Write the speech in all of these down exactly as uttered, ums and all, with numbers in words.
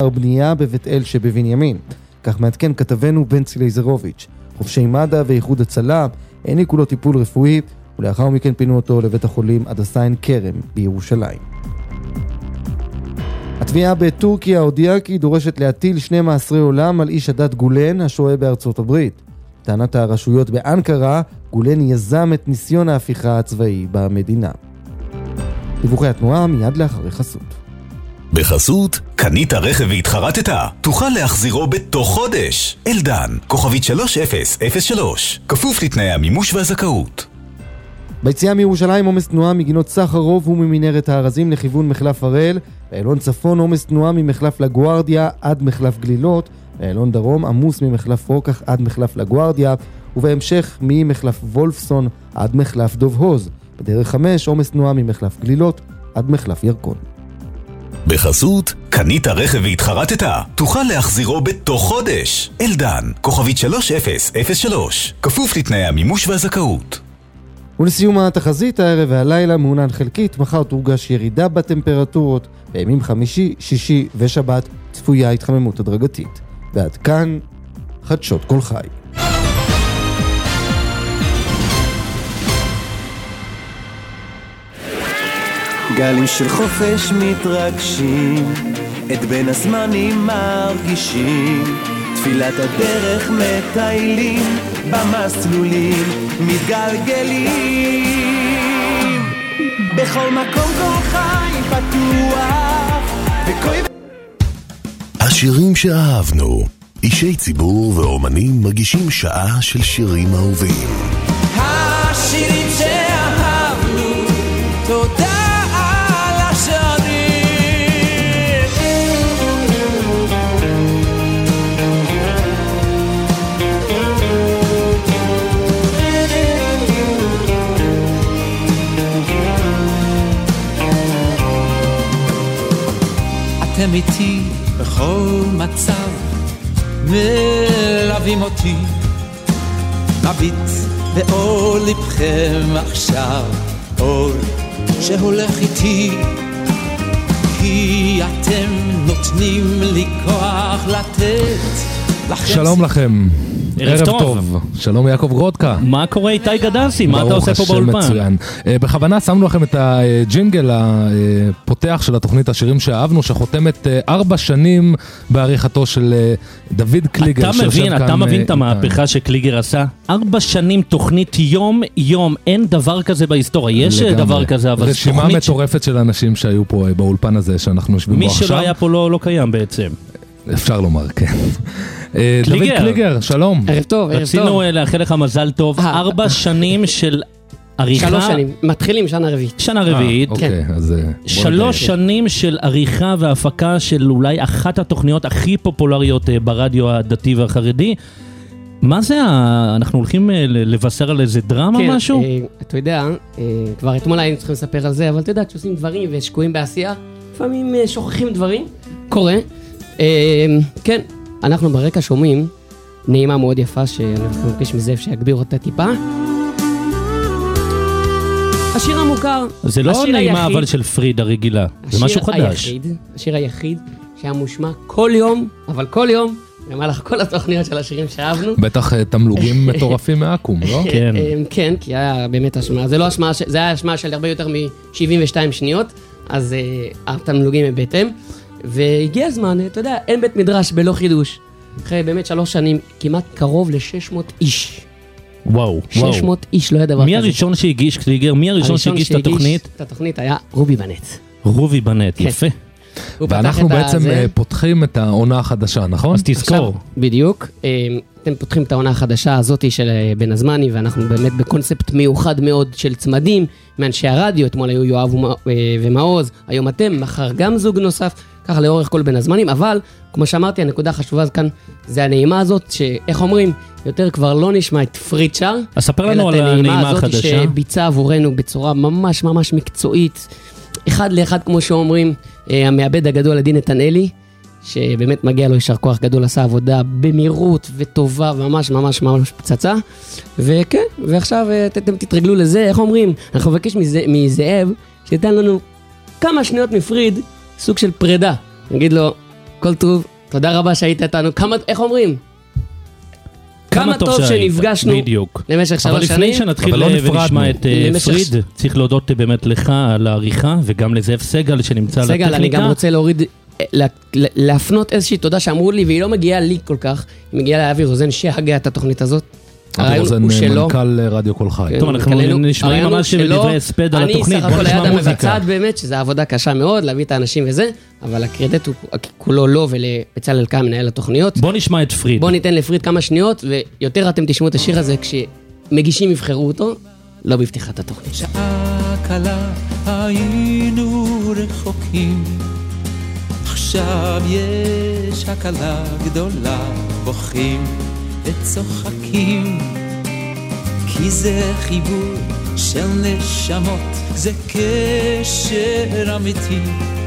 בכפר בנייה בבית אל שבבנימין. כך מעדכן כתבנו בן צילייזרוביץ'. חובשי מד"א ואיחוד הצלה העניקו לו טיפול רפואי, ולאחר מכן פינו אותו לבית החולים הדסה עין כרם בירושלים. התביעה בטורקיה הודיעה כי דורשת להטיל שני מאסרי עולם על איש הדת גולן השוהה בארצות הברית. טענת הרשויות באנקרה, גולן יזם את ניסיון ההפיכה הצבאי במדינה. דיווחי התנועה מיד לאחרי חסות. בחסות, קנית רכב והתחרטת, תוכל להחזירו בתוך חודש. אלדן, כוכבית שלוש אפס אפס שלוש, כפוף לתנאי המימוש והזכאות. ביציאה מירושלים עומס תנועה מגינות סחרוב וממנהרת הארזים לכיוון מחלף הראל, באלון צפון עומס תנועה ממחלף לגוארדיה עד מחלף גלילות, באלון דרום עמוס ממחלף רוקח עד מחלף לגוארדיה, ובהמשך ממחלף וולפסון עד מחלף דוב הוז. בדרך חמש עומס תנועה ממחלף גלילות עד מחלף ירקון. בחסות, קנית רכב והתחרטת, תוכל להחזירו בתוך חודש. אלדן, כוכבית שלוש אפס אפס שלוש, כפוף לתנאי המימוש והזכאות. ולסיום התחזית, הערב והלילה מעונן חלקית, מחר תורגש ירידה בטמפרטורות, בימים חמישי, שישי ושבת צפויה התחממות הדרגתית. ועד כאן, חדשות כל חי. גלים של חופש מתרגשים, את בין הזמנים מרגישים, תפילת הדרך מטיילים, במסלולים מתגלגלים, בכל מקום כל חי פתוח וכוי... השירים שאהבנו, אישי ציבור ואומנים מגישים שעה של שירים אהובים. השירים שאהבנו, תודה על השנים. אתם איתי בכל מצב, מלווים אותי, מביט באור לבכם עכשיו, אור שהולך איתי, כי אתם נותנים לי כוח לתת לכם. שלום לכם, ערב טוב. שלום יעקב גרודקה. מה קורה איתי גדסי? מה אתה עושה פה באולפן? ברוך השם מצוין. בכוונה שמנו לכם את הג'ינגל הפותח של התוכנית השירים שאהבנו, שחותמת ארבע שנים בעריכתו של דוד קליגר. אתה מבין, אתה מבין את המהפכה שקליגר עשה? ארבע שנים תוכנית יום יום, אין דבר כזה בהיסטוריה. יש דבר כזה, אבל רשימה מטורפת של אנשים שהיו פה באולפן הזה שאנחנו יושבים בו עכשיו. מי שלא היה פה לא קיים בעצם. אפשר לומר, כן. דוד קליגר, שלום. ערב טוב, ערב טוב. רצינו לאחל לך מזל טוב, ארבע שנים של עריכה. שלוש שנים, מתחילים שנה רביעית. שנה רביעית. אוקיי, אז... שלוש שנים של עריכה והפקה של אולי אחת התוכניות הכי פופולריות ברדיו הדתי והחרדי. מה זה, אנחנו הולכים לבשר על איזה דרמה משהו? כן, אתה יודע, כבר אתמול היינו צריכים לספר על זה, אבל אתה יודע, כשעושים דברים ושקועים בעשייה, לפעמים שוכחים דברים, קורה. כן, אנחנו ברקע שומעים נעימה מאוד יפה שאנחנו מבקש מזאב שיגביר אותה טיפה. השיר המוכר, זה לא נעימה אבל של פריד הרגילה, זה משהו חדש. השיר היחיד שהיה מושמע כל יום, אבל כל יום, במהלך כל התוכניות של השירים שאהבנו. בטח תמלוגים מטורפים מהאקום, לא? כן. כן, כי היה באמת השמעה, זה לא השמעה, זה היה השמעה של הרבה יותר מ-שבעים ושתיים שניות, אז התמלוגים הם בהתאם. והגיע הזמן, אתה יודע, אין בית מדרש בלא חידוש. אחרי באמת שלוש שנים, כמעט קרוב ל-שש מאות איש. וואו, וואו. שש מאות איש, לא היה דבר כזה. מי הראשון שהגיש, קליגר? מי הראשון שהגיש את התוכנית? את התוכנית היה רובי בנט. רובי בנט, יפה. ואנחנו בעצם פותחים את העונה החדשה, נכון? אז תזכור. בדיוק. אתם פותחים את העונה החדשה הזאת של בן הזמני, ואנחנו באמת בקונספט מיוחד מאוד של צמדים, מאנשי הרדיו, אתמול היו יואב ומעוז, היום אתם, מחר גם זוג נוסף, ככה לאורך כל בין הזמנים, אבל כמו שאמרתי, הנקודה החשובה כאן זה הנעימה הזאת, שאיך אומרים, יותר כבר לא נשמע את פריד שר, אז ספר לנו על הנעימה החדשה. שביצע עבורנו בצורה ממש ממש מקצועית, אחד לאחד כמו שאומרים, המעבד הגדול עדי נתנאלי, שבאמת מגיע לו יישר כוח גדול, עשה עבודה במהירות וטובה, ממש ממש ממש פצצה, וכן, ועכשיו אתם תתרגלו לזה, איך אומרים, אנחנו מבקש מזאב, שתיתן לנו כמה שניות מפריד, סוג של פרידה, נגיד לו, כל טוב, תודה רבה שהיית איתנו. כמה, איך אומרים? כמה טוב שנפגשנו למשך שלוש שנים. אבל לפני שנתחיל ונשמע את פריד, צריך להודות באמת לך על העריכה, וגם לזאב סגל שנמצא על הטכניקה. סגל, אני גם רוצה להוריד, להפנות איזושהי תודה שאמרו לי, והיא לא מגיעה לי כל כך, היא מגיעה לאבי רוזן שהגה את התוכנית הזאת. אבי רוזן מנכ"ל רדיו כל חי. טוב, אנחנו נשמעים ממש בדברי הספד על התוכנית, בוא נשמע מוזיקה. אני סך הכל היד המבצעת באמת, שזו עבודה קשה מאוד, להביא את האנשים וזה, אבל הקרדיט הוא כולו לא ולבצלאל קאהן מנהל התוכניות. בוא נשמע את פריד. בוא ניתן לפריד כמה שניות, ויותר אתם תשמעו את השיר הזה כשמגישים יבחרו אותו, לא בפתיחת התוכנית. שעה קלה היינו רחוקים, עכשיו יש הקלה גדולה, בוכים וצוחקים, כי זה חיבור של נשמות, זה קשר אמיתי,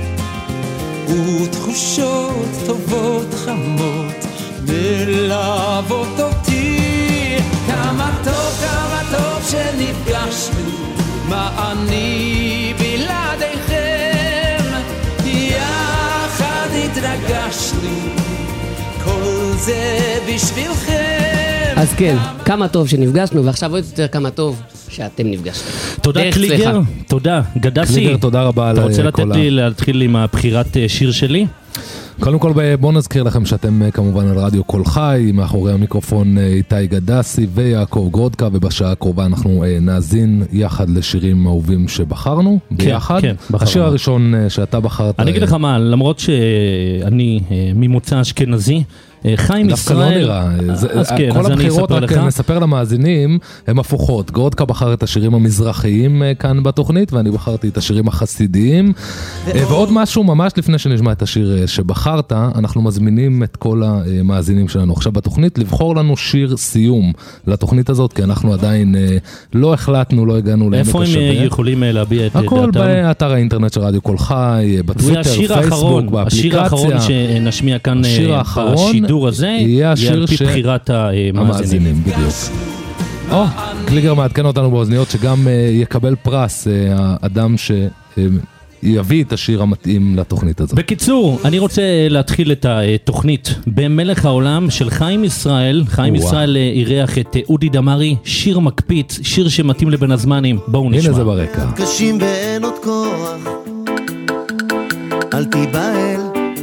ותחושות טובות חמות מלוות אותי. כמה טוב, כמה טוב שנפגשנו, מה אני בלעדיכם, יחד התרגשנו, כל זה בשבילכם. אז כן, כמה טוב שנפגשנו, ועכשיו עוד יותר כמה טוב שאתם נפגשתם. תודה קליגר, תודה. גדסי, קליגר, תודה רבה. אתה רוצה לתת לי להתחיל עם הבחירת שיר שלי? קודם כל בואו נזכיר לכם שאתם כמובן על רדיו כל חי, מאחורי המיקרופון איתי גדסי ויעקב גרודקה, ובשעה הקרובה אנחנו נאזין יחד לשירים אהובים שבחרנו ביחד. כן, כן, השיר הראשון שאתה בחרת... אני אגיד לך מה, למרות שאני ממוצא אשכנזי, חיים ישראל... דווקא לא נראה. כל הבחירות, רק נספר למאזינים, הן הפוכות. גרודקה בחר את השירים המזרחיים כאן בתוכנית, ואני בחרתי את השירים החסידיים. ועוד משהו, ממש לפני שנשמע את השיר שבחרת, אנחנו מזמינים את כל המאזינים שלנו עכשיו בתוכנית, לבחור לנו שיר סיום לתוכנית הזאת, כי אנחנו עדיין לא החלטנו, לא הגענו לעמק השווה. איפה הם יכולים להביע את דעתם? הכל באתר האינטרנט של רדיו כל חי, בטוויטר, פייסבוק, באפליקציה. השיר האחרון שנשמיע כאן בשידור הזה, יהיה על פי בחירת המאזינים. בדיוק. או, קליגר מעדכן אותנו באוזניות שגם יקבל פרס האדם שיביא את השיר המתאים לתוכנית הזאת. בקיצור, אני רוצה להתחיל את התוכנית במלך העולם של חיים ישראל. חיים ישראל אירח את אודי דמרי, שיר מקפיץ, שיר שמתאים לבין הזמנים. בואו נשמע. הנה זה ברקע. קשים ואין עוד כוח, אל תיבהל,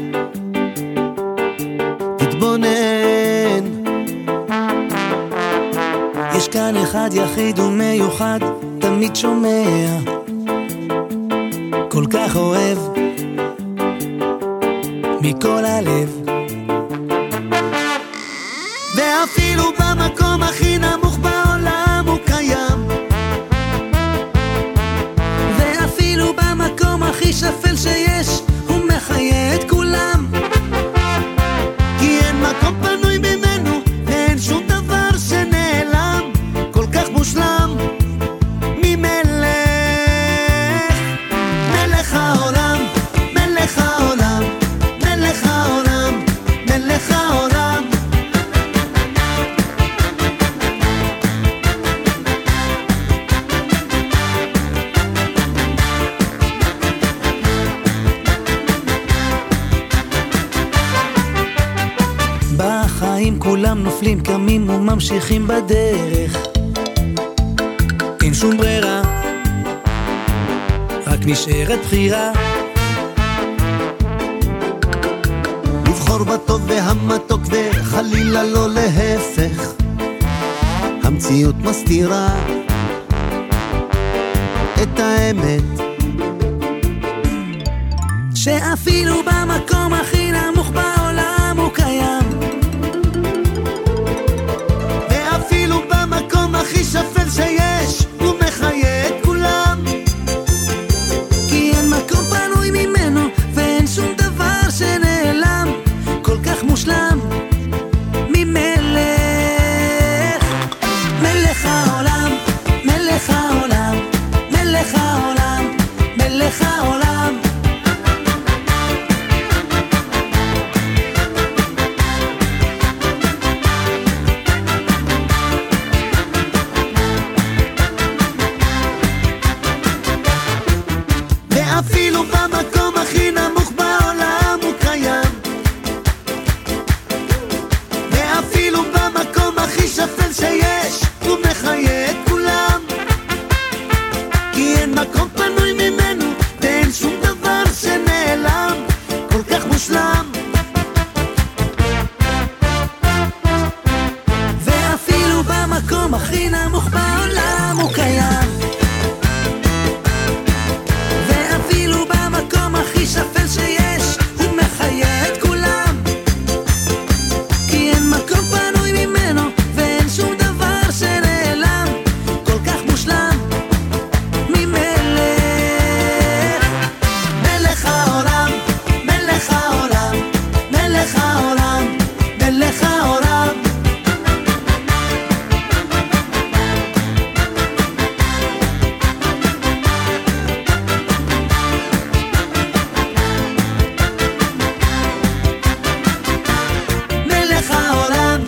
תתבונן, יש כאן אחד יחיד ומיוחד, תמיד שומע, כל כך אוהב, מכל הלב, ואפילו במקום הכי נמוך בעולם הוא קיים, ואפילו במקום הכי שפל שיש הוא מחיה את כולם, כי אין מקום פנוי ממנו ואין שום דבר שנעלם, כל כך מושלם ממלך, מלך העולם, מלך העולם, מלך העולם, מלך העולם. בחיים כולם נופלים, קמים וממשיכים בדרך, אין שום ברירה, רק נשארת בחירה, לבחור בטוב והמתוק וחלילה לא להפך, המציאות מסתירה את האמת, שאפילו במקום הכי נמוך בעולם הוא קיים, ואפילו במקום הכי שפל שיש הוא מחיה את כולם, כי אין מקום פנוי ממנו ואין שום דבר שנעלם, כל כך מושלם ממלך, מלך העולם, מלך העולם, מלך העולם, מלך העולם. מלך העולם, מלך העולם. מלך העולם.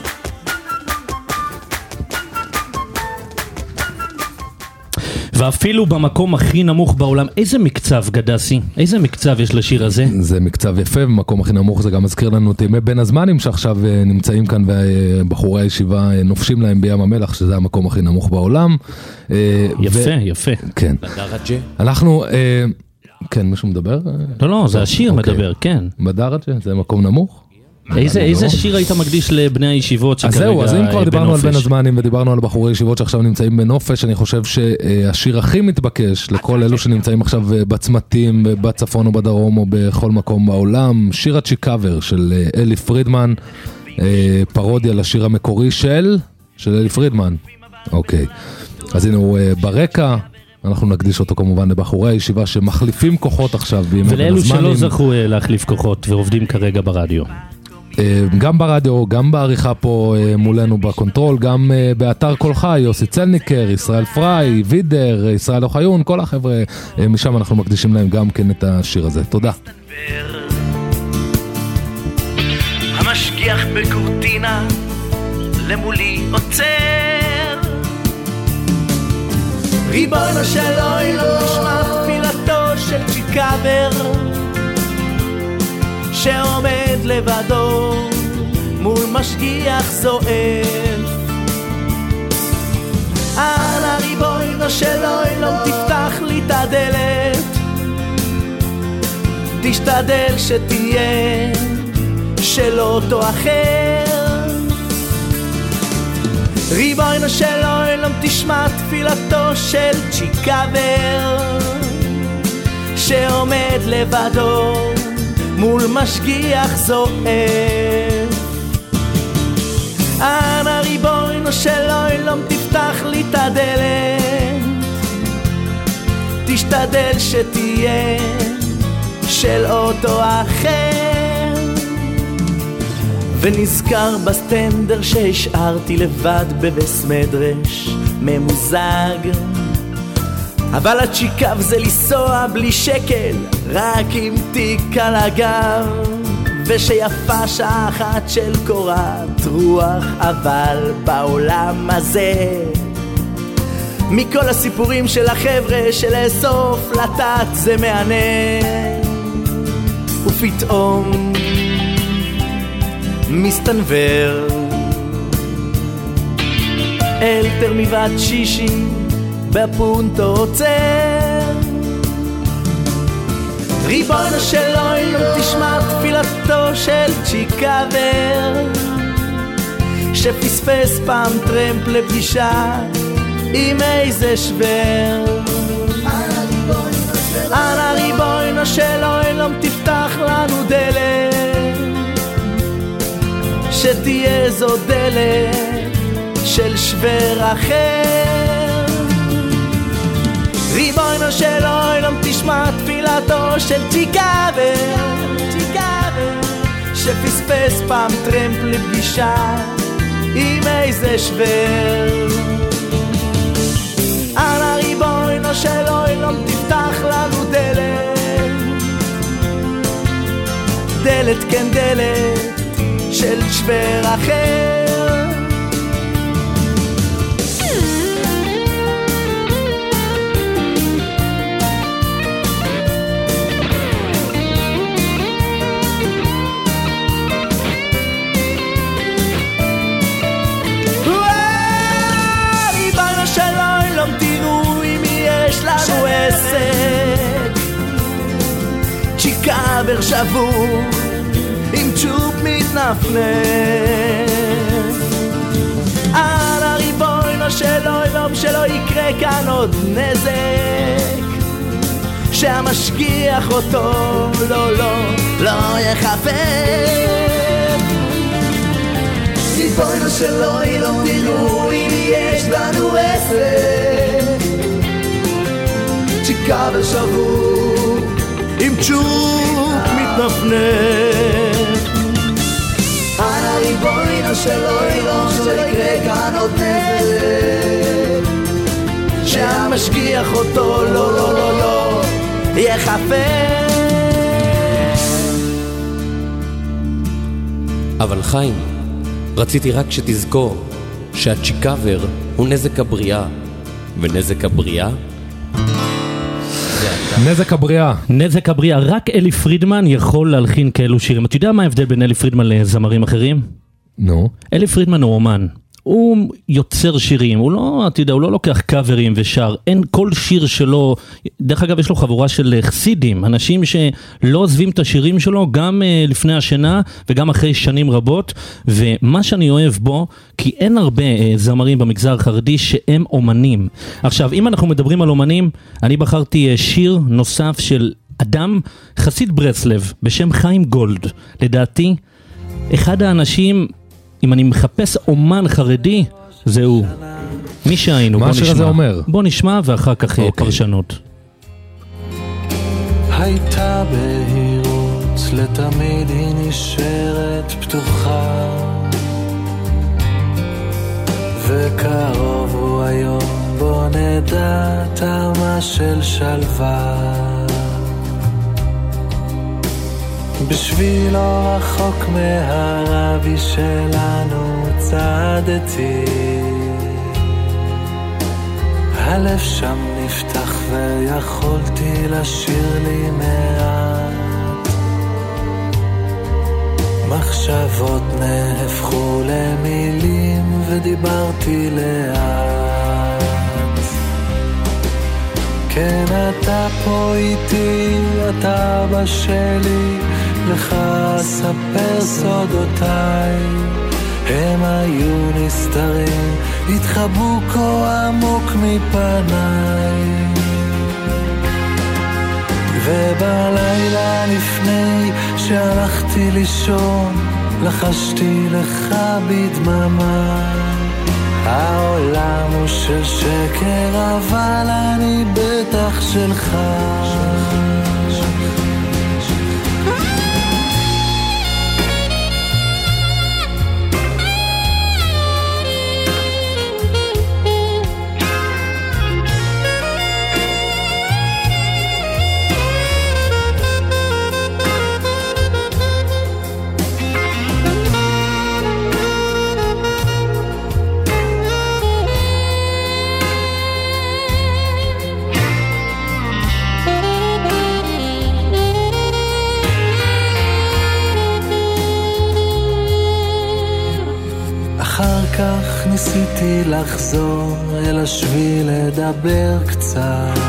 ואפילו במקום הכי נמוך בעולם, איזה מקצב גדסי? איזה מקצב יש לשיר הזה? זה מקצב יפה, במקום הכי נמוך זה גם מזכיר לנו את ימי בין הזמנים שעכשיו נמצאים כאן ובחורי הישיבה נופשים להם בים המלח, שזה המקום הכי נמוך בעולם. יפה, יפה. כן. בדרג'ה. אנחנו, כן, מישהו מדבר? לא, לא, זה השיר מדבר, כן. בדרג'ה, זה מקום נמוך? איזה, איזה שיר היית מקדיש לבני הישיבות שכרגע אז זהו, אז אם כבר דיברנו על בנופש? בין הזמנים ודיברנו על בחורי ישיבות שעכשיו נמצאים בנופש, אני חושב שהשיר הכי מתבקש לכל אלו שנמצאים עכשיו בצמתים, בצפון או בדרום או בכל מקום בעולם, שיר הצ'יקאבר של אלי פרידמן, פרודיה לשיר המקורי של, של אלי פרידמן. אוקיי, אז הנה הוא ברקע. אנחנו נקדיש אותו כמובן לבחורי הישיבה שמחליפים כוחות עכשיו בימי בין הזמנים. ולאלו שלא זכו להחליף כוחות ועובדים כרגע ברדיו. גם ברדיו, גם בעריכה פה מולנו בקונטרול, גם באתר כל חי, יוסי צלניקר, ישראל פריי, וידר, ישראל אוחיון, כל החבר'ה, משם אנחנו מקדישים להם גם כן את השיר הזה. תודה. המשגיח בקורטינה למולי עוצר, ריבונו של עולם, שמע תפילתו של צ'יקאבר שעומד לבדו מול משגיח זועף. אנא ריבונו של עולם, תפתח לי את הדלת, תשתדל שתהיה של אותו אחר. ריבונו של עולם, תשמע תפילתו של צ'יקאבר שעומד לבדו מול משגיח זועף. אנא ריבונו של עולם, תפתח לי את הדלת, תשתדל שתהיה של אותו אחר. ונזכר בסטנדר שהשארתי לבד בבס מדרש ממוזג, אבל הצ'יקאב זה לנסוע בלי שקל, רק עם תיק על הגב, ושיפה שעה אחת של קורת רוח. אבל בעולם הזה מכל הסיפורים של החבר'ה שלאסוף לטעת זה מענה, ופתאום מסתנבר אלתר מבת שישי בפונטו עוצר. ריבונו של עולם, תשמע תפילתו של צ'יקאבר שפספס פעם טרמפ לפגישה עם איזה שבר. אנא ריבונו של עולם, תפתח לנו דלת, שתהיה זו דלת של שבר אחר. ריבונו של עולם, תשמע תפילתו של צ'יקאבר שפספס פעם טרמפ לפגישה עם איזה שבר. אנא ריבונו של עולם, תפתח לנו דלת, דלת כן דלת של שבר אחר. ריבונו של עולם, תראו אם יש לנו עסק, צ'יקאבר שבור עם צ'ופ מתנפנף. אנא ריבונו של עולם, שלא יקרה כאן עוד נזק, שהמשגיח אותו לא לא לא יחפף. ריבונו של עולם, תראו אם יש לנו עסק, צ'יקאבר שבור עם צ'ופ מתנפנף. שלא ירום, שלא יקרה כאן עוד נזק, שהמשגיח אותו לא לא לא לא יחפש. אבל חיים, רציתי רק שתזכור שהצ'יקאבר הוא נזק הבריאה, ונזק הבריאה נזק הבריאה. נזק הבריאה, רק אלי פרידמן יכול להלחין כאלו שירים. אתה יודע מה ההבדל בין אלי פרידמן לזמרים אחרים? נו. אלי פרידמן הוא אומן. הוא יוצר שירים, הוא לא, אתה יודע, הוא לא לוקח קאברים ושר, אין כל שיר שלו, דרך אגב יש לו חבורה של חסידים, אנשים שלא עוזבים את השירים שלו גם uh, לפני השינה וגם אחרי שנים רבות, ומה שאני אוהב בו, כי אין הרבה uh, זמרים במגזר החרדי שהם אומנים. עכשיו, אם אנחנו מדברים על אומנים, אני בחרתי uh, שיר נוסף של אדם חסיד ברסלב בשם חיים גולד, לדעתי, אחד האנשים, אם אני מחפש אומן חרדי, זהו. מי שהיינו, בוא נשמע. מה השיר הזה אומר? בוא נשמע ואחר כך okay. פרשנות. הייתה בהירות, לתמיד היא נשארת פתוחה, וקרוב הוא היום, בוא נדע טעמה של שלווה. בשבילו רחוק מהרבי שלנו צעדתי, הלב שם נפתח ויכולתי לשיר לי מעט, מחשבות נהפכו למילים ודיברתי לאט. כן אתה פה איתי, אתה אבא שלי, לך אספר סודותיי, הם היו נסתרים, התחבאו כה עמוק מפניי, ובלילה לפני שהלכתי לישון, לחשתי לך בדממה, העולם הוא של שקר אבל אני בטח שלך. כך ניסיתי לחזור אל השביל לדבר קצת,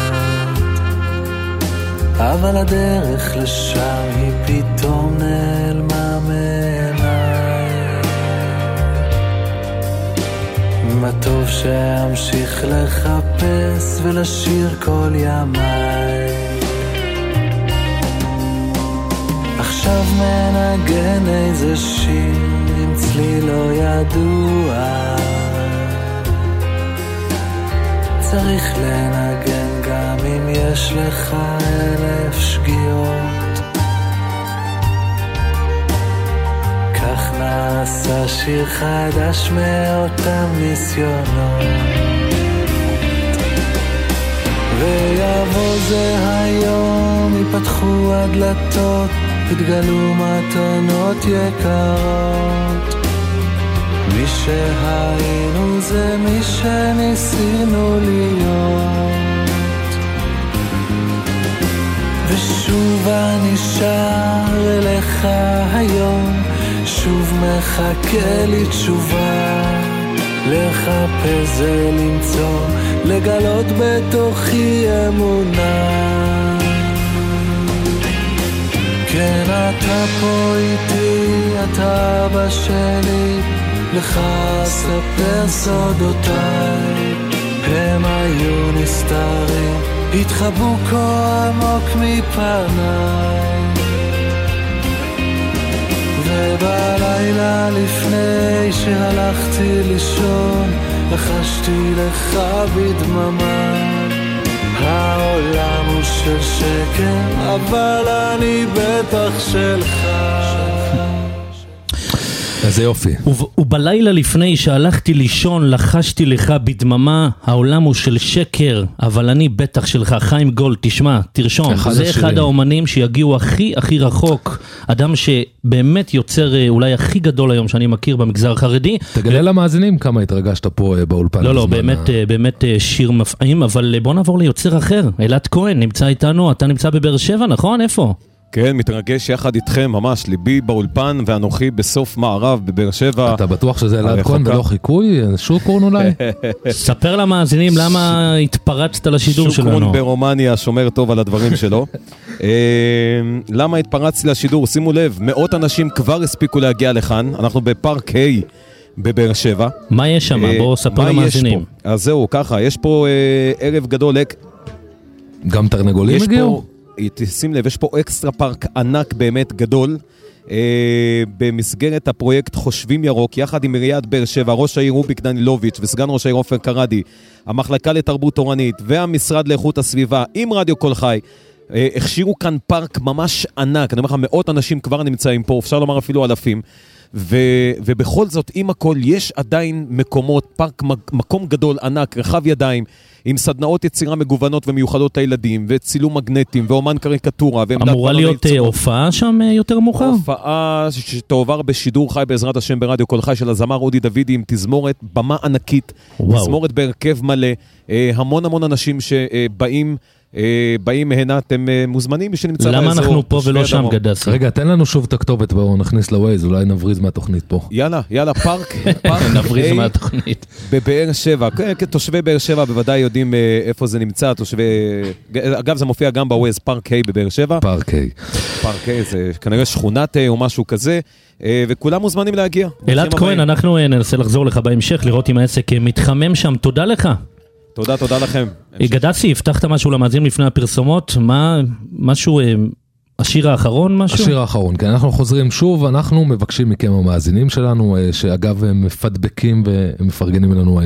אבל הדרך לשם היא פתאום נעלמה מעיניי. מה טוב שאמשיך לחפש ולשיר כל ימיי, עכשיו מנגן איזה שיר אצלי לא ידוע, צריך לנגן גם אם יש לך אלף שגיאות, כך נעשה שיר חדש מאותם ניסיונות, ויבוא זה היום, ייפתחו הדלתות, התגלו מתנות יקרות, מי שהיינו זה מי שניסינו להיות, ושוב אני שר אליך היום, שוב מחכה לי תשובה, לחפש זה למצוא, לגלות בתוכי אמונה. כן אתה פה איתי, אתה אבא שלי, לך אספר סודותיי, הם היו נסתרים, התחבאו כה עמוק מפניי, ובלילה לפני שהלכתי לישון, לחשתי לך בדממה, העולם הוא של שקר אבל אני בטח שלך. איזה יופי. ובלילה לפני שהלכתי לישון, לחשתי לך בדממה, העולם הוא של שקר, אבל אני בטח שלך. חיים גולד, תשמע, תרשום. זה אחד האומנים שיגיעו הכי הכי רחוק. אדם שבאמת יוצר אולי הכי גדול היום שאני מכיר במגזר החרדי. תגלה למאזינים כמה התרגשת פה באולפן. לא, לא, באמת, באמת שיר מפעים, אבל בוא נעבור ליוצר אחר. אלעד כהן נמצא איתנו, אתה נמצא בבאר שבע, נכון? איפה? כן, מתרגש יחד איתכם, ממש, ליבי באולפן ואנוכי בסוף מערב בבאר שבע. אתה בטוח שזה אלעד כהן ולא חיקוי? שוקרון אולי? ספר למאזינים למה התפרצת לשידור שלנו. שוקרון ברומניה שומר טוב על הדברים שלו. למה התפרצתי לשידור? שימו לב, מאות אנשים כבר הספיקו להגיע לכאן, אנחנו בפארק ה' בבאר שבע. מה יש שם? בואו ספר למאזינים. אז זהו, ככה, יש פה ערב גדול. גם תרנגולים הגיעו? שים לב, יש פה אקסטרה פארק ענק באמת גדול, אה, במסגרת הפרויקט חושבים ירוק, יחד עם עיריית באר שבע, ראש העיר רוביק דנילוביץ' וסגן ראש העיר עופר קרדי, המחלקה לתרבות תורנית והמשרד לאיכות הסביבה עם רדיו קול חי, אה, הכשירו כאן פארק ממש ענק, אני אומר לך, מאות אנשים כבר נמצאים פה, אפשר לומר אפילו אלפים, ו, ובכל זאת, עם הכל, יש עדיין מקומות, פארק, מקום גדול, ענק, רחב ידיים, עם סדנאות יצירה מגוונות ומיוחדות לילדים, וצילום מגנטים, ואומן קריקטורה. אמורה להיות הופעה שם יותר מאוחר? הופעה שתעבר בשידור חי בעזרת השם ברדיו קול חי של הזמר אודי דוידי, עם תזמורת במה ענקית, וואו. תזמורת בהרכב מלא, המון המון אנשים שבאים, באים הנה, אתם מוזמנים שנמצא למה באזור. אנחנו פה ולא שם גדס? רגע, תן לנו שוב את הכתובת, בואו נכניס לווייז, אולי נבריז מהתוכנית פה. יאללה, יאללה, פארק, פארק נבריז מהתוכנית. בבאר שבע, כתושבי באר שבע בוודאי יודעים איפה זה נמצא, תושבי, אגב זה מופיע גם בווייז, פארק ה' בבאר שבע. פארק ה'. פארק ה' זה כנראה שכונת או משהו כזה, וכולם מוזמנים להגיע. אלעד כהן, אנחנו ננסה לחזור לך בהמשך, לראות אם העסק מתחמם שם, תודה לך. תודה, תודה לכם. גדסי, הבטחת משהו למאזינים לפני הפרסומות, מה, משהו, השיר האחרון, משהו? השיר האחרון, כן, אנחנו חוזרים שוב, אנחנו מבקשים מכם המאזינים שלנו, שאגב הם מפדבקים ומפרגנים לנו,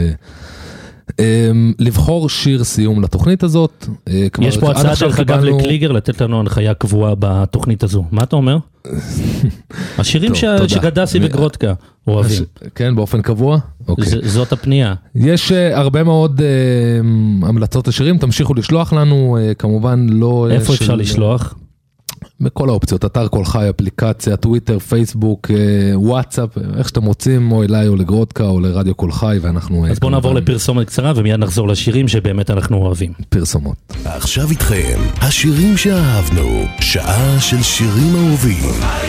לבחור שיר סיום לתוכנית הזאת. יש פה הצעה דרך אגב לקליגר, לתת לנו הנחיה קבועה בתוכנית הזו. מה אתה אומר? השירים שגדסי וגרודקה אוהבים. כן, באופן קבוע? זאת הפנייה. יש הרבה מאוד המלצות לשירים, תמשיכו לשלוח לנו, כמובן לא... איפה אפשר לשלוח? בכל האופציות, אתר קול חי, אפליקציה, טוויטר, פייסבוק, וואטסאפ, איך שאתם רוצים, או אליי או לגרודקה או לרדיו קול חי, ואנחנו... אז בואו נעבור לפרסומת קצרה ומיד נחזור לשירים שבאמת אנחנו אוהבים. פרסומות. עכשיו איתכם, השירים שאהבנו, שעה של שירים אהובים.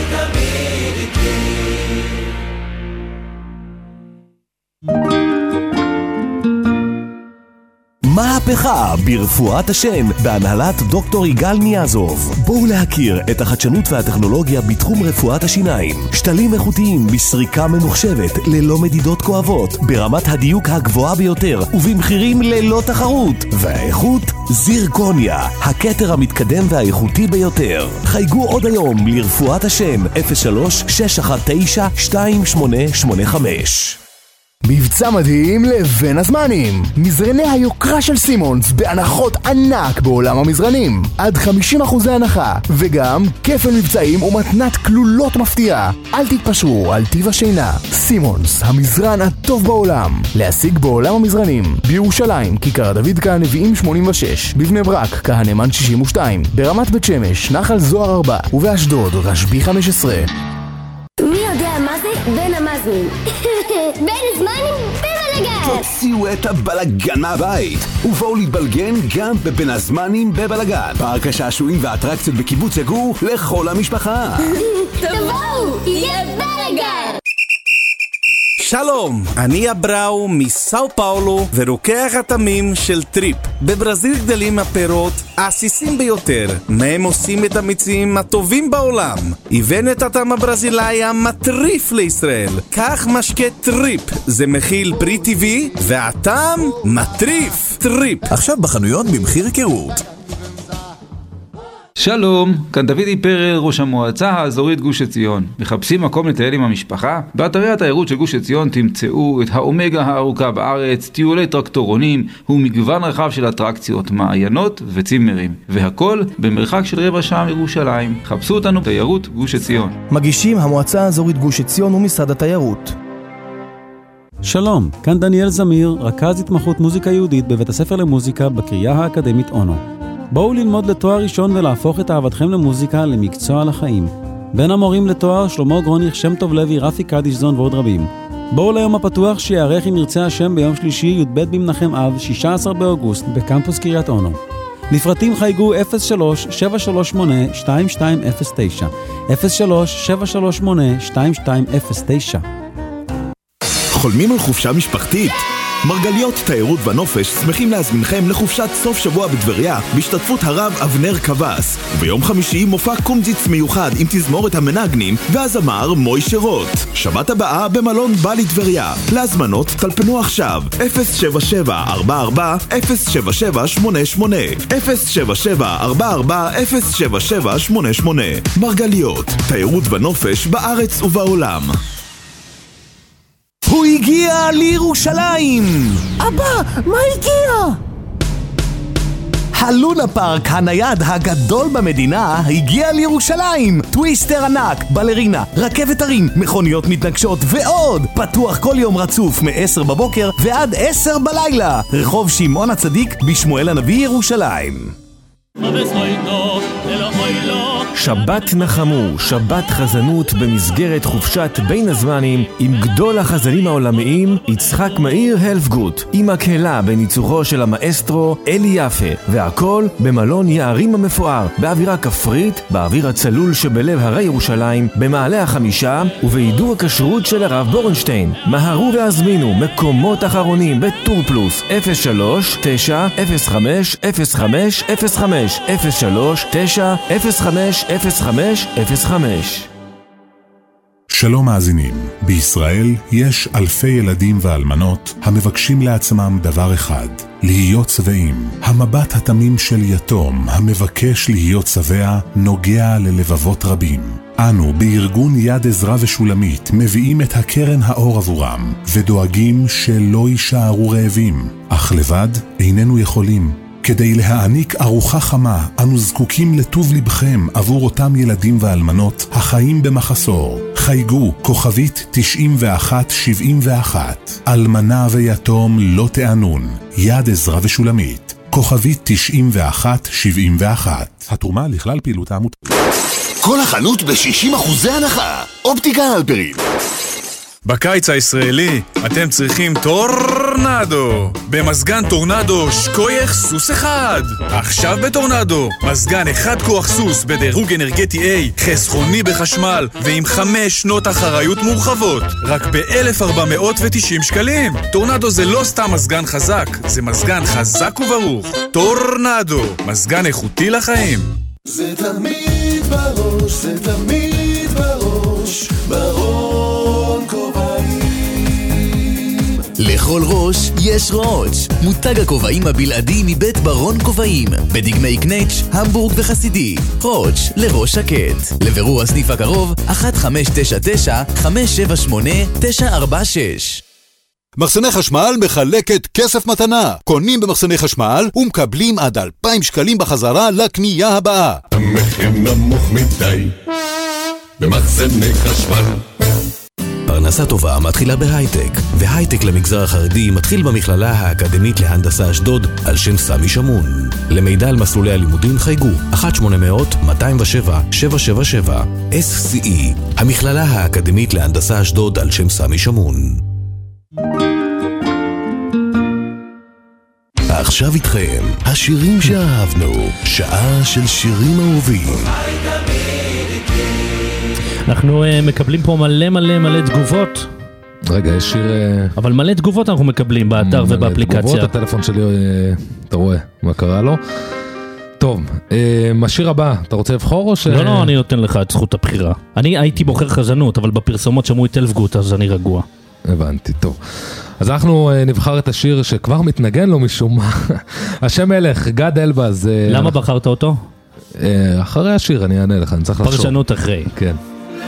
מהפכה ברפואת השן בהנהלת דוקטור יגאל ניאזוב. בואו להכיר את החדשנות והטכנולוגיה בתחום רפואת השיניים. שתלים איכותיים בסריקה ממוחשבת ללא מדידות כואבות, ברמת הדיוק הגבוהה ביותר ובמחירים ללא תחרות. והאיכות זירקוניה, הכתר המתקדם והאיכותי ביותר. חייגו עוד היום לרפואת השן אפס שלוש שש אחת תשע שתיים שמונה שמונה חמש. מבצע מדהים לבין הזמנים. מזרני היוקרה של סימונס בהנחות ענק בעולם המזרנים. עד חמישים אחוז הנחה, וגם כפל מבצעים ומתנת כלולות מפתיעה. אל תתפשרו על טיב השינה. סימונס, המזרן הטוב בעולם. להשיג בעולם המזרנים. בירושלים, כיכר דוד כהנביאים שמונים ושש. בבני ברק, כהנמן שישים ושתיים. ברמת בית שמש, נחל זוהר ארבע. ובאשדוד, רשב"י חמש עשרה. מי יודע מה זה? בין המזנים. בין הזמנים בבלגן. תוציאו את הבלגן מהבית ובואו להתבלגן גם בבין הזמנים בבלגן. פארק השעשועים והאטרקציות בקיבוץ יגור לכל המשפחה. תבואו, יהיה בלגן. שלום, אני אבראו מסאו פאולו ורוקח התמים של טריפ. בברזיל גדלים הפירות העסיסים ביותר, מהם עושים את המיצים הטובים בעולם. הבאנו את הטעם הברזילאי המטריף לישראל. כך משקה טריפ, זה מכיל פרי טבעי והטעם מטריף. טריפ עכשיו בחנויות במחיר היכרות. שלום, כאן דודי פרר, ראש המועצה האזורית גוש עציון. מחפשים מקום לטייל עם המשפחה? באתרי התיירות של גוש עציון תמצאו את האומגה הארוכה בארץ, טיולי טרקטורונים ומגוון רחב של אטרקציות, מעיינות וצימרים. והכל במרחק של רבע שעה מירושלים. חפשו אותנו בתיירות גוש עציון. מגישים המועצה האזורית גוש עציון ומשרד התיירות. שלום, כאן דניאל זמיר, רכז התמחות מוזיקה יהודית בבית הספר למוזיקה בקריה האקדמית אונו. בואו ללמוד לתואר ראשון ולהפוך את אהבתכם למוזיקה למקצוע לחיים. בין המורים לתואר שלמה גרוניך, שם טוב לוי, רפי קדישזון ועוד רבים. בואו ליום הפתוח שיערך עם ירצה השם ביום שלישי י"ב במנחם אב, שישה עשר באוגוסט, בקמפוס קריית אונו. לפרטים חייגו אפס שלוש שבע שלוש שמונה שתיים שתיים אפס תשע אפס שלוש שבע שלוש שמונה שתיים שתיים אפס תשע. חולמים על חופשה משפחתית? מרגליות תיירות ונופש שמחים להזמינכם לחופשת סוף שבוע בטבריה בהשתתפות הרב אבנר קבס, וביום חמישי מופע קומזיץ מיוחד עם תזמורת המנגנים והזמר מוישה רוט. שבת הבאה במלון בלי טבריה. להזמנות טלפנו עכשיו אפס שבע שבע ארבע ארבע אפס שבע שבע שמונה שמונה אפס שבע שבע ארבע ארבע אפס שבע שבע שמונה שמונה. מרגליות תיירות ונופש בארץ ובעולם. הוא הגיע לירושלים! אבא, מה הגיע? הלונה פארק הנייד הגדול במדינה הגיע לירושלים. טוויסטר ענק, בלרינה, רכבת הרים, מכוניות מתנגשות ועוד. פתוח כל יום רצוף מ-עשר בבוקר ועד עשר בלילה. רחוב שמעון הצדיק בשמואל הנביא ירושלים. שבת נחמו, שבת חזנות במסגרת חופשת בין הזמנים עם גדול החזנים העולמיים יצחק מאיר הלפגוט, עם הקהלה בניצוחו של המאסטרו אלי יפה, והכל במלון יערים המפואר, באווירה כפרית, באוויר הצלול שבלב הרי ירושלים, במעלה החמישה ובעידור הכשרות של הרב בורנשטיין. מהרו והזמינו, מקומות אחרונים בטור פלוס אפס שלוש תשע אפס חמש אפס חמש אפס חמש אפס שלוש תשע אפס חמש אפס חמש אפס חמש. שלום מאזינים, בישראל יש אלפי ילדים ואלמנות המבקשים לעצמם דבר אחד, להיות שבעים. המבט התמים של יתום המבקש להיות שבע נוגע ללבבות רבים. אנו בארגון יד עזרא ושולמית מביאים את הקרן האור עבורם ודואגים שלא יישארו רעבים, אך לבד איננו יכולים. כדי להעניק ארוחה חמה, אנו זקוקים לטוב לבכם עבור אותם ילדים ואלמנות החיים במחסור. חייגו כוכבית תשעים ואחת שבעים ואחת. אלמנה ויתום לא תענון. יד עזרא ושולמית. כוכבית תשעים ואחת שבעים ואחת. התרומה לכלל פעילות העמותה. כל החנות ב-שישים אחוז הנחה. אופטיקה הלפרין. בקיץ הישראלי אתם צריכים טורנדו. במזגן טורנדו שקוייך סוס אחד. עכשיו בטורנדו מזגן אחד כוח סוס בדירוג אנרגטי A, חסכוני בחשמל ועם חמש שנות אחריות מורחבות, רק ב-אלף ארבע מאות ותשעים שקלים. טורנדו זה לא סתם מזגן חזק, זה מזגן חזק וברוך. טורנדו, מזגן איכותי לחיים. זה תמיד בראש, זה תמיד בראש, ברון כובעים. לכל ראש יש ראש. מותג הכובעים הבלעדי מבית ברון כובעים, בדגמי קנץ', המבורג וחסידי. ראש לראש שקט. לבירור הסניף הקרוב אחת חמש תשע תשע חמש שבע שמונה תשע ארבע שש. מחסני חשמל מחלקת כסף מתנה. קונים במחסני חשמל ומקבלים עד אלפיים שקלים בחזרה לקנייה הבאה. המחיר נמוך מדי במחסני חשמל. פרנסה טובה מתחילה בהייטק, והייטק למגזר החרדי מתחיל במכללה האקדמית להנדסה אשדוד על שם סמי שמון. למידע על מסלולי הלימודים חייגו אחת שמונה אפס אפס מאתיים ושבע שבע שבע שבע. אס סי אי, המכללה האקדמית להנדסה אשדוד על שם סמי שמון. עכשיו איתכם, השירים שאהבנו, שעה של שירים אהובים. אנחנו uh, מקבלים פה מלא מלא מלא תגובות. רגע, יש שיר... אבל מלא תגובות אנחנו מקבלים באתר ובאפליקציה. מלא תגובות, הטלפון שלי, אתה רואה מה קרה לו. טוב, השיר הבא, אתה רוצה לבחור או ש... לא, לא, אני נותן לך את זכות הבחירה. אני הייתי בוחר חזנות, אבל בפרסומות שמעו את אלפגוט, אז אני רגוע. הבנתי, טוב. אז אנחנו נבחר את השיר שכבר מתנגן לו משום מה. השם מלך, גד אלבז. למה בחרת אותו? אחרי השיר אני אענה לך, אני צריך לחשוב. פרשנות אחרי. כן.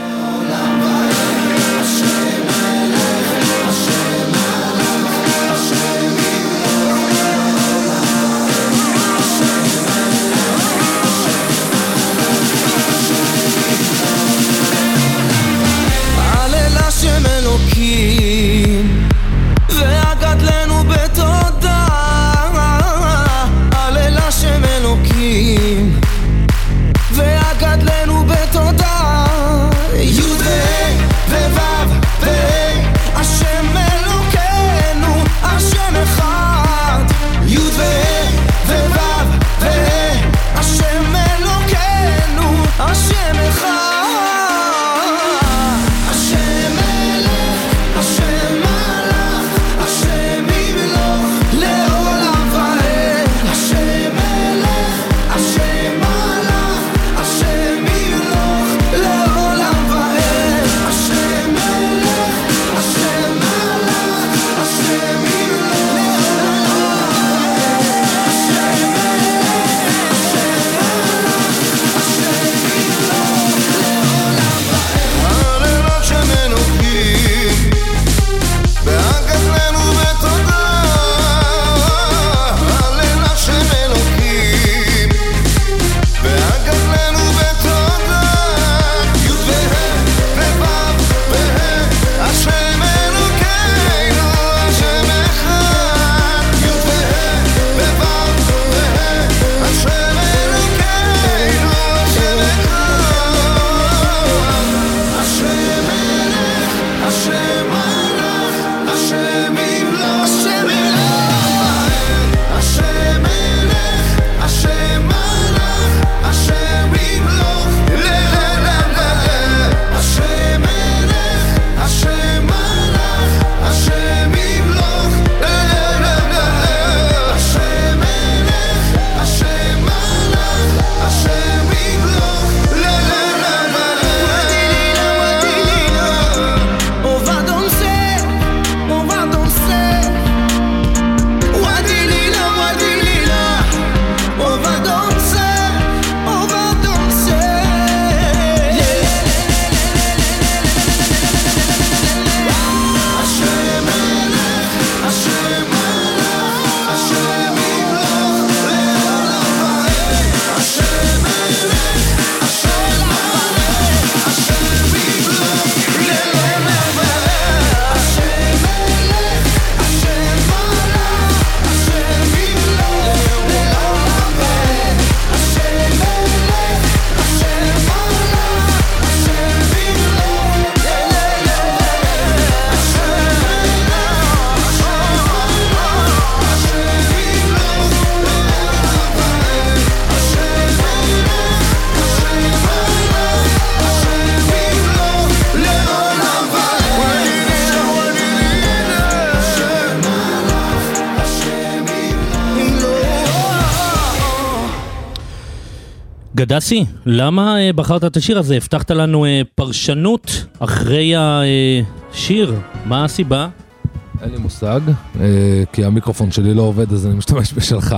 גדסי, למה בחרת את השיר הזה? הבטחת לנו פרשנות אחרי השיר, מה הסיבה? אין לי מושג, כי המיקרופון שלי לא עובד אז אני משתמש בשלך.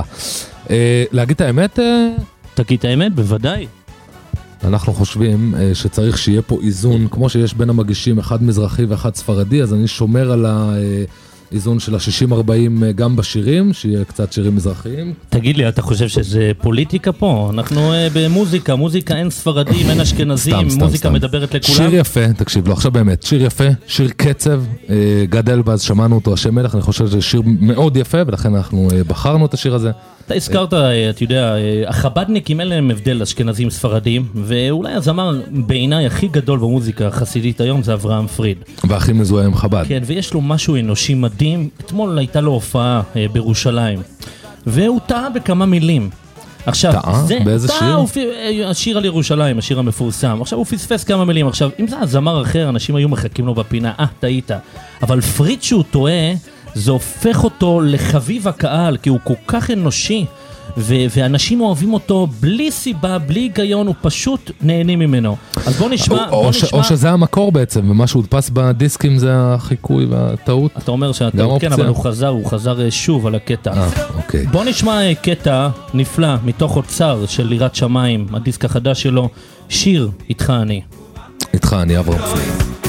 להגיד את האמת? תגיד את האמת, בוודאי. אנחנו חושבים שצריך שיהיה פה איזון, כמו שיש בין המגישים אחד מזרחי ואחד ספרדי, אז אני שומר על ה... איזון של ה-שישים ארבעים גם בשירים, שיהיה קצת שירים מזרחיים. תגיד לי, אתה חושב שזה פוליטיקה פה? אנחנו במוזיקה, מוזיקה אין ספרדים, אין אשכנזים, סתם, סתם, מוזיקה סתם. מדברת לכולם. שיר יפה, תקשיב לו, עכשיו באמת, שיר יפה, שיר קצב, גד אלבז, שמענו אותו, השם מלך, אני חושב שזה שיר מאוד יפה, ולכן אנחנו בחרנו את השיר הזה. אתה הזכרת, אתה יודע, החבדניקים אין להם הבדל אשכנזים ספרדים, ואולי הזמר בעיניי הכי גדול במוזיקה החסידית היום זה אברהם פריד. והכי מזוהה עם חב"ד. כן, ויש לו משהו אנושי מדהים. אתמול הייתה לו הופעה בירושלים, והוא טעה בכמה מילים. עכשיו, טעה? זה, באיזה טעה, שיר? הוא, השיר על ירושלים, השיר המפורסם. עכשיו הוא פספס כמה מילים. עכשיו, אם זה הזמר אחר, אנשים היו מחכים לו בפינה, אה, טעית. אבל פריד שהוא טועה, זה הופך אותו לחביב הקהל, כי הוא כל כך אנושי. ואנשים אוהבים אותו בלי סיבה, בלי היגיון, הוא פשוט נהנים ממנו. אז בוא נשמע... או שזה המקור בעצם, ומה שהודפס בדיסקים זה החיקוי והטעות. אתה אומר שהטעות, כן, אבל הוא חזר, הוא חזר שוב על הקטע. בוא נשמע קטע נפלא מתוך אוצר של לירת שמיים, הדיסק החדש שלו, שיר איתך אני. איתך אני אברהם פריד.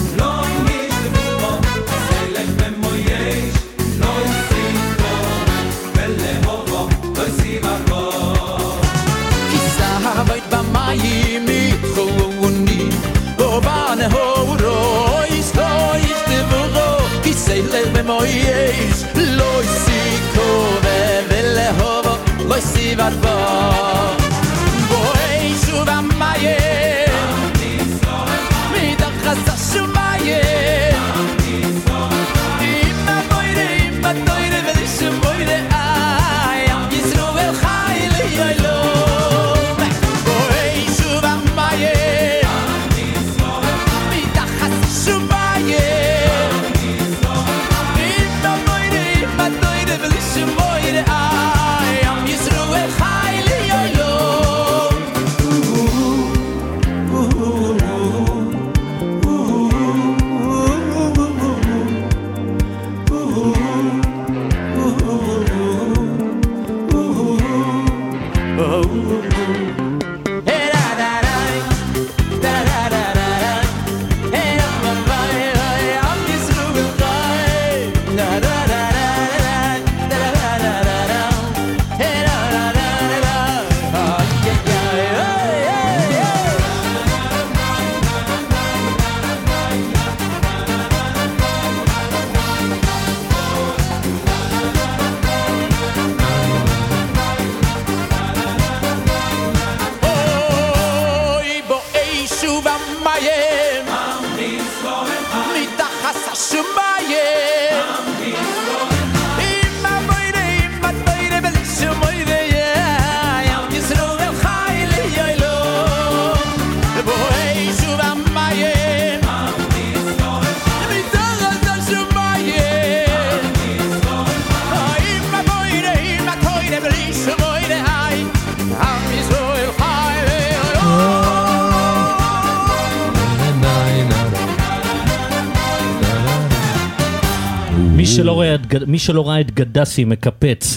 מי שלא ראה את גדסי מקפץ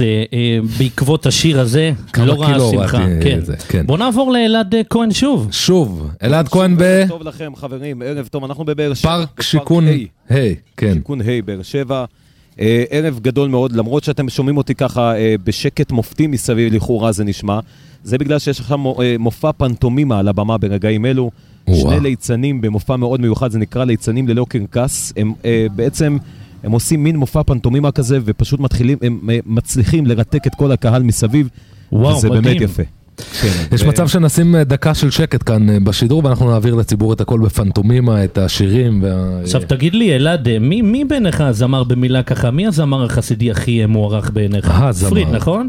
בעקבות השיר הזה, לא ראה שמחה. בוא נעבור לאלעד כהן שוב. שוב, אלעד כהן ב... טוב לכם חברים, ערב טוב, אנחנו בבאר שבע. פארק שיכון ה', כן. שיכון ה', באר שבע. ערב גדול מאוד, למרות שאתם שומעים אותי ככה בשקט מופתי מסביב לכאורה זה נשמע. זה בגלל שיש עכשיו מופע פנטומימה על הבמה ברגעים אלו. שני ליצנים במופע מאוד מיוחד, זה נקרא ליצנים ללא קרקס. הם בעצם... הם עושים מין מופע פנטומימה כזה, ופשוט מתחילים, הם מצליחים לרתק את כל הקהל מסביב, וואו, וזה מדהים. באמת יפה. יש מצב שנשים דקה של שקט כאן בשידור, ואנחנו נעביר לציבור את הכל בפנטומימה, את השירים. עכשיו תגיד לי, אלעד, מי, מי בעיניך הזמר במילה ככה? מי הזמר החסידי הכי מוערך בעיניך? פריד, נכון?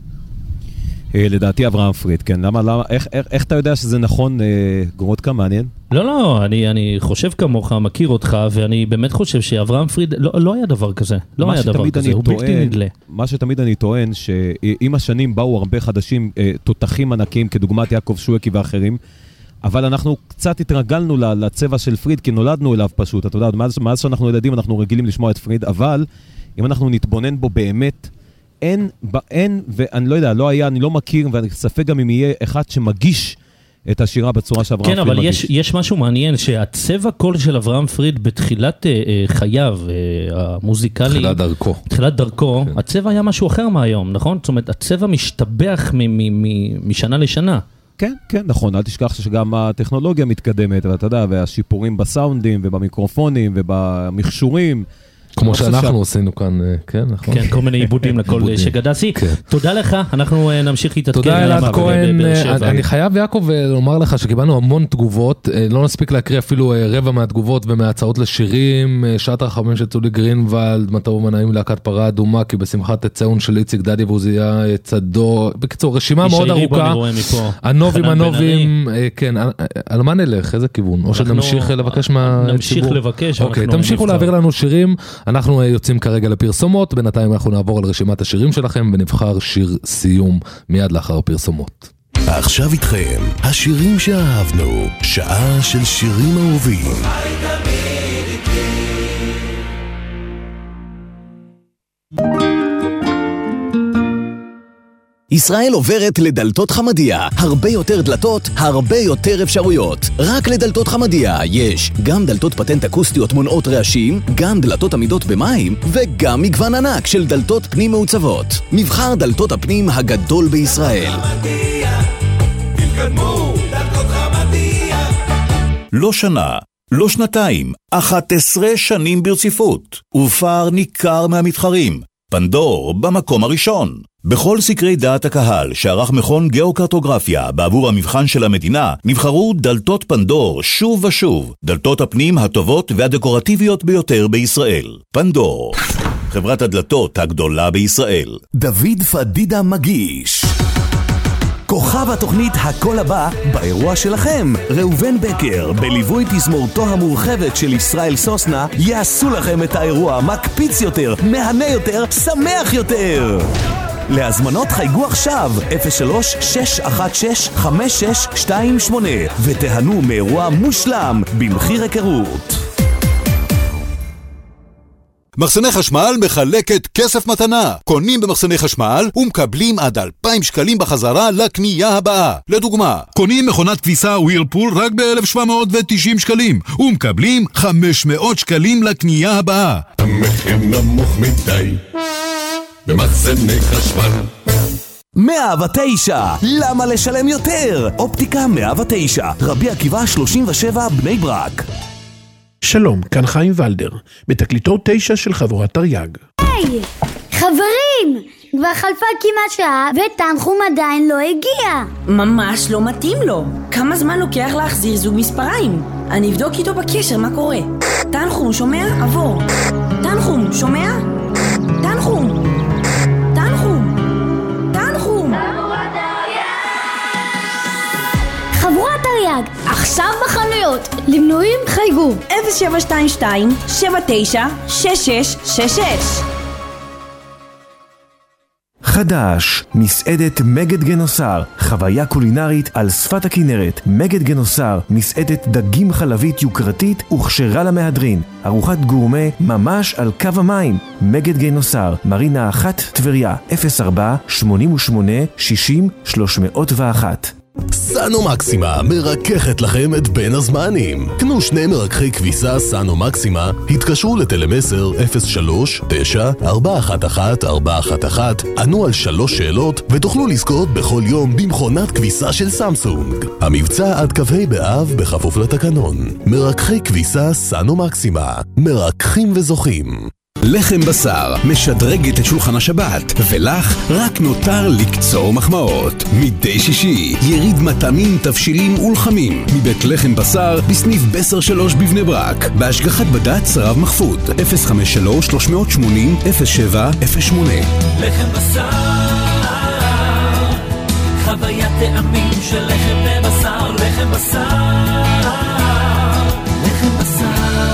לדעתי אברהם פריד, כן. למה, למה, איך, איך, איך אתה יודע שזה נכון, גורודקה, מעניין? לא, לא, אני, אני חושב כמוך, מכיר אותך, ואני באמת חושב שאברהם פריד, לא, לא היה דבר כזה. לא היה דבר כזה, הוא טוען, בלתי נדלה. מה שתמיד אני טוען, שעם השנים באו הרבה חדשים, תותחים ענקים, כדוגמת יעקב שויקי ואחרים, אבל אנחנו קצת התרגלנו לצבע של פריד, כי נולדנו אליו פשוט. אתה יודע, מאז, מאז שאנחנו ילדים, אנחנו רגילים לשמוע את פריד, אבל אם אנחנו נתבונן בו באמת, אין, אין, ואני לא יודע, לא היה, אני לא מכיר, ואני ספק גם אם יהיה אחד שמגיש את השירה בצורה שאברהם כן, פריד אבל מגיש. יש, יש משהו מעניין, שהצבע קול של אברהם פריד בתחילת אה, חייו, אה, המוזיקלי... תחילת דרכו. תחילת דרכו, כן. הצבע היה משהו אחר מהיום, נכון? זאת אומרת, הצבע משתבח מ- מ- מ- משנה לשנה. כן, כן, נכון, אל תשכח שגם הטכנולוגיה מתקדמת, ואתה יודע, והשיפורים בסאונדים ובמיקרופונים ובמכשורים, כמו שאנחנו עשינו כאן, כן, נכון? כן, כל מיני עיבודים לכל שגדסי. תודה לך, אנחנו נמשיך להתעדכן. תודה אלעד כהן, אני חייב יעקב לומר לך שקיבלנו המון תגובות, לא נספיק להקריא אפילו רבע מהתגובות ומההצעות לשירים, שעת רחמים של צולי גרינוולד, מטוב מנעים להקת פרה אדומה, כי בשמחת הציון של איציק דדי ועוזיה צדו, בקיצור, רשימה מאוד ארוכה, הנובים הנובים, כן, על מה נלך, איזה כיוון? או שנמשיך לבקש מהציבור? נמשיך לבקש. אוקיי, תמשיכו להעביר לנו שירים, אנחנו יוצאים כרגע לפרסומות, בינתיים אנחנו נעבור על רשימת השירים שלכם ונבחר שיר סיום מיד לאחר הפרסומות. עכשיו איתכם, השירים שאהבנו, שעה של שירים אהובים. ישראל עוברת לדלתות חמדיה, הרבה יותר דלתות, הרבה יותר אפשרויות. רק לדלתות חמדיה יש גם דלתות פטנט אקוסטיות מונעות רעשים, גם דלתות עמידות במים, וגם מגוון ענק של דלתות פנים מעוצבות. מבחר דלתות הפנים הגדול בישראל. לא שנה, לא שנתיים, אחת עשרה שנים ברציפות, ופער ניכר מהמתחרים. פנדור במקום הראשון. בכל סקרי דעת הקהל שערך מכון גיאוקרטוגרפיה בעבור המבחן של המדינה, נבחרו דלתות פנדור שוב ושוב, דלתות הפנים הטובות והדקורטיביות ביותר בישראל. פנדור, חברת הדלתות הגדולה בישראל. דוד פדידה מגיש כוכב התוכנית הכל הבא באירוע שלכם. ראובן בקר בליווי תזמורתו המורחבת של ישראל סוסנה יעשו לכם את האירוע מקפיץ יותר, מהנה יותר, שמח יותר. להזמנות חייגו עכשיו אפס שלוש שש אחת שש חמש שש שתיים שמונה ותהנו מאירוע מושלם במחיר היכרות. מחסני חשמל מחלקת כסף מתנה. קונים במחסני חשמל ומקבלים עד אלפיים שקלים בחזרה לקנייה הבאה. לדוגמה, קונים מכונת כביסה ווירפול רק ב-אלף שבע מאות ותשעים שקלים ומקבלים חמש מאות שקלים לקנייה הבאה. המחיר נמוך מדי במחסני חשמל. מאה ותשע, למה לשלם יותר? אופטיקה מאה ותשע, רבי עקיבא שלושים ושבע, בני ברק. שלום, כאן חיים ולדר, בתקליטו תשע של חבורת תרי"ג. היי, חברים! כבר חלפה כמעט שעה ותנחום עדיין לא הגיע. ממש לא מתאים לו. כמה זמן לוקח להחזיר זוג מספריים? אני אבדוק איתו בקשר מה קורה. תנחום, שומע? עבור. תנחום, שומע? תנחום. תנחום. תנחום. חבורת תרי"ג, עכשיו בחנויות. למנויים חייגו אפס שבע שתיים שתיים שבע תשע שש שש שש שש. חדש, מסעדת מגד גנוסר, חוויה קולינרית על שפת הכנרת. מגד גנוסר, מסעדת דגים חלבית יוקרתית וכשרה למהדרין. ארוחת גורמה ממש על קו המים. מגד גנוסר, מרינה אחת, טבריה, אפס ארבע שמונים ושמונה שישים שלוש מאות ואחת. סאנו מקסימה מרככת לכם את בין הזמנים. קנו שני מרככי כביסה סאנו מקסימה, התקשרו לטלמסר אפס שלוש תשע ארבע אחת אחת ארבע אחת אחת, ענו על שלוש שאלות ותוכלו לזכות בכל יום במכונת כביסה של סמסונג. המבצע עד כ"ה באב בכפוף לתקנון. מרככי כביסה סאנו מקסימה, מרככים וזוכים. לחם בשר משדרגת את שולחן השבת, ולך רק נותר לקצור מחמאות. מדי שישי יריד מטעמים, תבשילים ולחמים מבית לחם בשר בסניף בסר שלוש בבני ברק, בהשגחת בד"ץ רב מחפוד. אפס חמש שלוש שלוש שמונים אפס שבע אפס שמונה. לחם בשר, חוויית טעמים של לחם ובשר. לחם בשר, לחם בשר.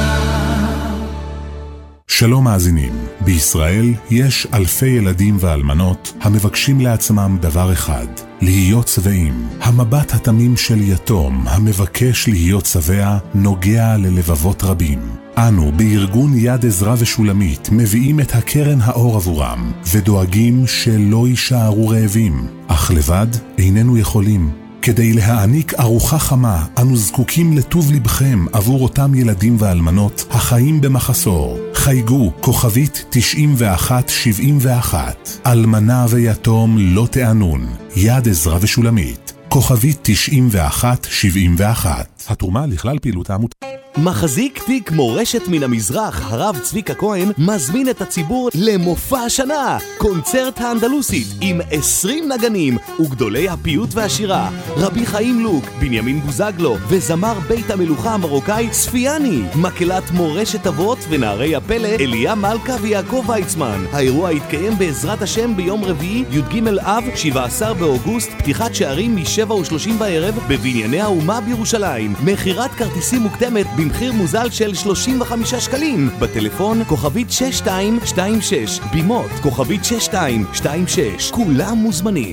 שלום מאזינים, בישראל יש אלפי ילדים ואלמנות המבקשים לעצמם דבר אחד, להיות שבעים. המבט התמים של יתום המבקש להיות שבע נוגע ללבבות רבים. אנו בארגון יד עזרא ושולמית מביאים את הקרן האור עבורם ודואגים שלא יישארו רעבים, אך לבד איננו יכולים. כדי להעניק ארוחה חמה, אנו זקוקים לטוב לבכם עבור אותם ילדים ואלמנות החיים במחסור. חייגו כוכבית תשעים ואחת שבעים ואחת. אלמנה ויתום לא תענון. יד עזרא ושולמית. כוכבית תשעים ואחת שבעים ואחת. התרומה לכלל פעילות העמותה. מחזיק תיק מורשת מן המזרח, הרב צביקה כהן, מזמין את הציבור למופע השנה, קונצרט האנדלוסית עם עשרים נגנים וגדולי הפיוט והשירה, רבי חיים לוק, בנימין בוזגלו וזמר בית המלוכה המרוקאי ספיאני, מקהלת מורשת אבות ונערי הפלא אליה מלכה ויעקב ויצמן. האירוע יתקיים בעזרת השם ביום רביעי י"ג אב שבעה עשר באוגוסט, פתיחת שערים משבע ושלושים בערב בבנייני האומה בירושלים. מחירת כרטיסים מוקדמת במחיר מוזל של שלושים וחמישה שקלים, בטלפון כוכבית שש שתיים שתיים שש, בימות כוכבית שש שתיים שתיים שש, כולם מוזמנים.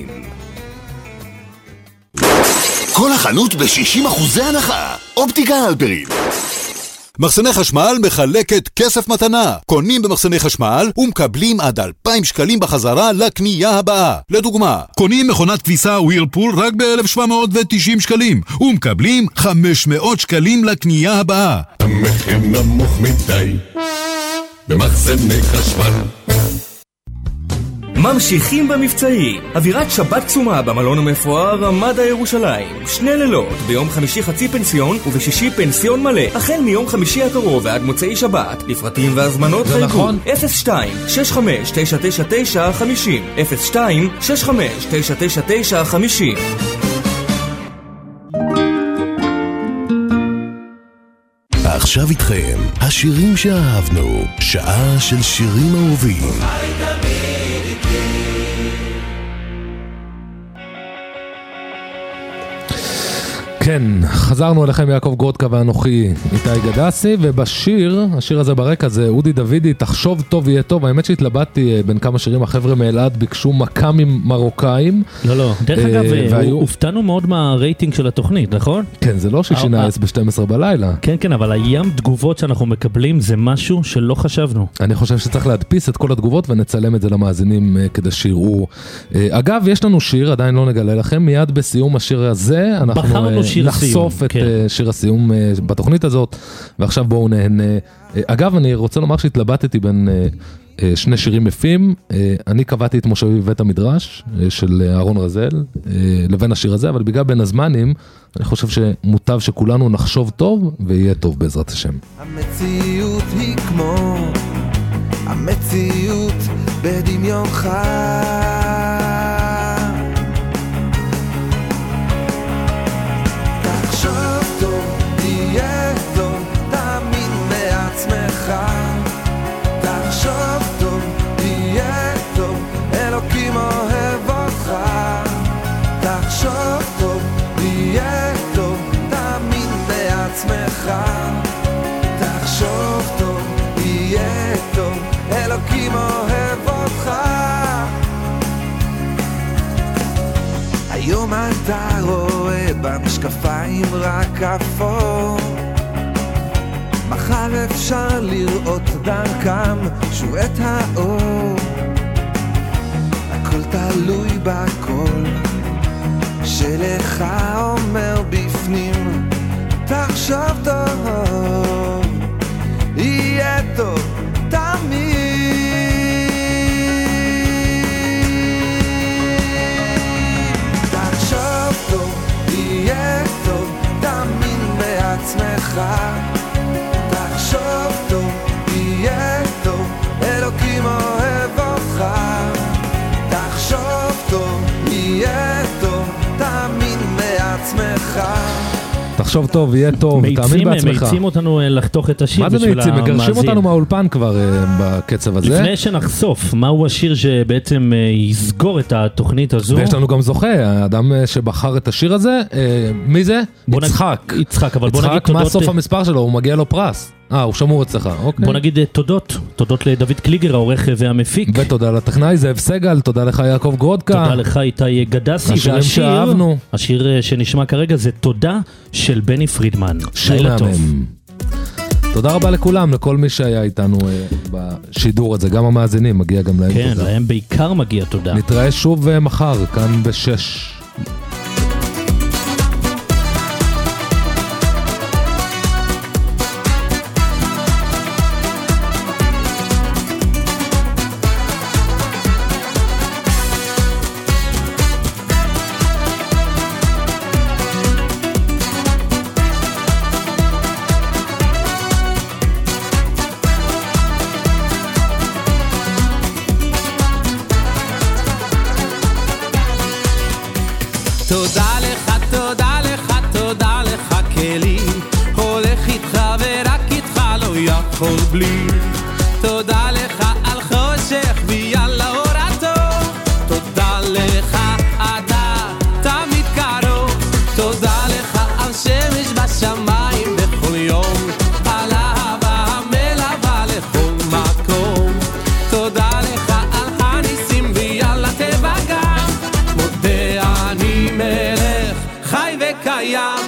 כל החנות ב-שישים אחוזי הנחה. אופטיקה הלפרין. מחסני חשמל מחלקת כסף מתנה. קונים במחסני חשמל ומקבלים עד אלפיים שקלים בחזרה לקנייה הבאה. לדוגמה, קונים מכונת כביסה ווירפול רק ב-אלף שבע מאות ותשעים שקלים ומקבלים חמש מאות שקלים לקנייה הבאה. המחיר נמוך מדי במחסני חשמל. ממשיכים במבצעים. אווירת שבת קסומה במלון המפואר רמדה ירושלים. שני לילות, ביום חמישי חצי פנסיון ובשישי פנסיון מלא. החל מיום חמישי הקרוב ועד מוצאי שבת. לפרטים והזמנות חייגו. נכון. אפס שתיים שש חמש תשע תשע תשע חמישים. אפס שתיים שש חמש תשע תשע תשע חמישים. עכשיו איתכם, השירים שאהבנו. שעה של שירים אהובים. כן, חזרנו אליכם יעקב גרודקה ואנוכי איתי גדסי, ובשיר, השיר הזה ברקע זה אודי דוידי, תחשוב טוב יהיה טוב. האמת שהתלבטתי בין כמה שירים, החבר'ה מאלעד ביקשו מקאמים מרוקאים. לא, לא, דרך אגב, הופתענו מאוד מהרייטינג של התוכנית, נכון? כן, זה לא שישי נעס ב-שתים עשרה בלילה. כן, כן, אבל הים תגובות שאנחנו מקבלים זה משהו שלא חשבנו. אני חושב שצריך להדפיס את כל התגובות ונצלם את זה למאזינים כדי שיראו. אגב, יש לנו שיר, עדיין לא נגלה לכם, מיד בסיום השיר הזה, אנחנו נחשוף את שיר הסיום בתוכנית הזאת, ועכשיו בואו נהנה. אגב, אני רוצה לומר שהתלבטתי בין שני שירים יפים. אני קבעתי את מושבי בית המדרש של אהרון רזל לבין השיר הזה, אבל בגלל בין הזמנים אני חושב שמוטב שכולנו נחשוב טוב ויהיה טוב בעזרת השם. המציאות היא כמו המציאות בדמיונך, תחשוב טוב, תהיה טוב, תאמין בעצמך. תחשוב טוב, תהיה טוב, אלוקים אוהב אותך. תחשוב טוב, תהיה טוב, תאמין בעצמך. תחשוב טוב, תהיה טוב, אלוקים אוהב אותך. היום אתה רואה במשקפיים רק אפור, מחר אפשר לראות דרכם שוב את האור. הכל תלוי בכל שלך אומר בפנים. תחשוב טוב, יהיה טוב תמיד. תחשוב טוב, יהיה טוב, תאמין בעצמך. תחשוב טוב, יהיה טוב, אלוקים אוהב אותך. תחשוב טוב, יהיה טוב, תאמין בעצמך. תחשוב טוב, יהיה טוב, תאמין בעצמך. מייצים אותנו לחתוך את השיר. מה זה מייצים? מגרשים אותנו מהאולפן כבר בקצב הזה. לפני שנחשוף, מהו השיר שבעצם יסגור את התוכנית הזו? ויש לנו גם זוכה, האדם שבחר את השיר הזה. מי זה? יצחק. יצחק, אבל בוא נגיד תודות. יצחק, מה סוף המספר שלו? הוא מגיע לו פרס. אה, הוא שמור אצלך, אוקיי. בוא נגיד תודות. תודות לדוד קליגר, העורך והמפיק. ותודה לטכנאי זאב סגל, תודה לך יעקב גרודקה. תודה לך איתי גדסי. השירים שאהבנו. השיר שנשמע כרגע זה תודה של בני פרידמן. שיר מהמם. תודה רבה לכולם, לכל מי שהיה איתנו בשידור הזה, גם המאזינים, מגיע גם להם כן, תודה. כן, להם בעיקר מגיע תודה. נתראה שוב מחר, כאן בשש. תודה לך, תודה לך, תודה לך כלי, הולך איתך ורק איתך לא יכול בלי. תודה לך על חושך ויאללה אור הטוב, תודה לך אתה תמיד קרוב, תודה לך על שמש בשמיים בכל יום. בים